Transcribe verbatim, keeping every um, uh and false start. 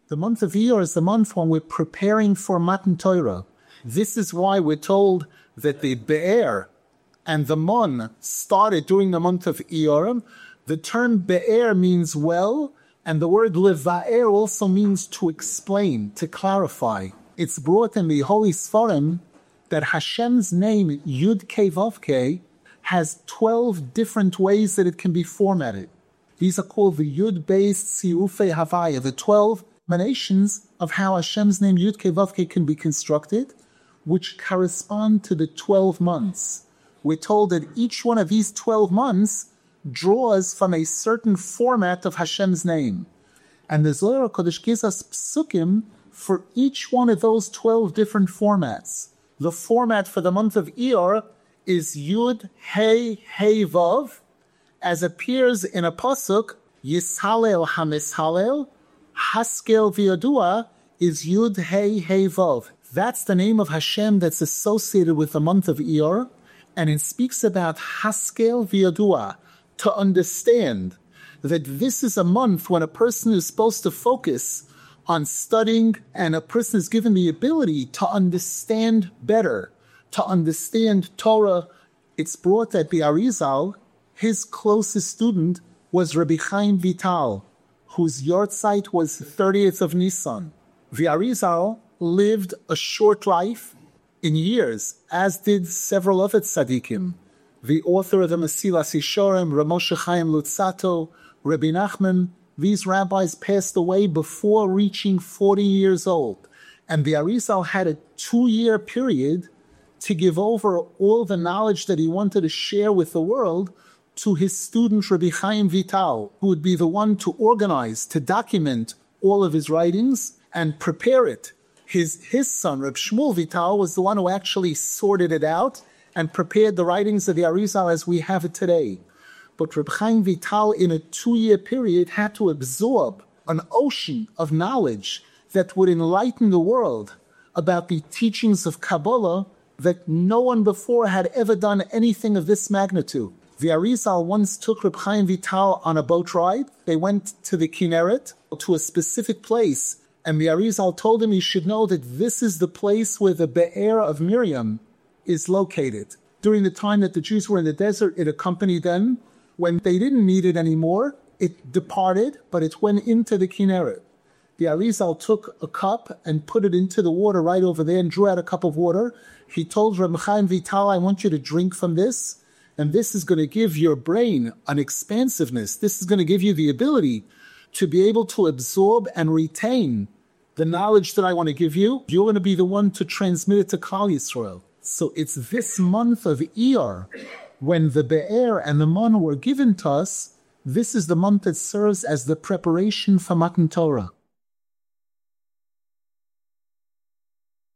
The month of Iyar is the month when we're preparing for Matan Torah. This is why we're told that the Be'er and the Mon started during the month of Iyar. The term Be'er means well, and the word Leva'er also means to explain, to clarify. It's brought in the Holy Sfarim that Hashem's name, Yud Kei Vav Kei, has twelve different ways that it can be formatted. These are called the Yud-based Sirufei Havaya, the twelve emanations of how Hashem's name Yud Kei Vav Kei can be constructed, which correspond to the twelve months. We're told that each one of these twelve months draws from a certain format of Hashem's name. And the Zohar HaKadosh gives us psukim for each one of those twelve different formats. The format for the month of Iyar is Yud, Hey, Hey, Vav, as appears in a pasuk, Yishalel HaMishalel, Haskel V'Yodua is Yud, Hey, Hey, Vav. That's the name of Hashem that's associated with the month of Iyar, and it speaks about Haskel V'Yodua, to understand that this is a month when a person is supposed to focus on studying, and a person is given the ability to understand better, to understand Torah. It's brought that the Arizal, his closest student, was Rabbi Chaim Vital, whose yahrzeit was thirtieth of Nisan. The Arizal lived a short life in years, as did several other tzaddikim. The author of the Mesilas Yesharim, Rav Moshe Chaim Luzzatto, Rabbi Nachman, these rabbis passed away before reaching forty years old. And the Arizal had a two-year period to give over all the knowledge that he wanted to share with the world to his student Rabbi Chaim Vital, who would be the one to organize, to document all of his writings and prepare it. His, his son, Reb Shmuel Vital, was the one who actually sorted it out and prepared the writings of the Arizal as we have it today. But Reb Chaim Vital, in a two-year period, had to absorb an ocean of knowledge that would enlighten the world about the teachings of Kabbalah that no one before had ever done anything of this magnitude. The Arizal once took Reb Chaim Vital on a boat ride. They went to the Kinneret, to a specific place, and the Arizal told him he should know that this is the place where the Be'er of Miriam is located. During the time that the Jews were in the desert, it accompanied them. When they didn't need it anymore, it departed, but it went into the Kinneret. The Arizal took a cup and put it into the water right over there and drew out a cup of water. He told Reb Chaim Vital, I want you to drink from this, and this is going to give your brain an expansiveness. This is going to give you the ability to be able to absorb and retain the knowledge that I want to give you. You're going to be the one to transmit it to Klal Yisrael. So it's this month of Iyar, when the Be'er and the Mon were given to us. This is the month that serves as the preparation for Matan Torah.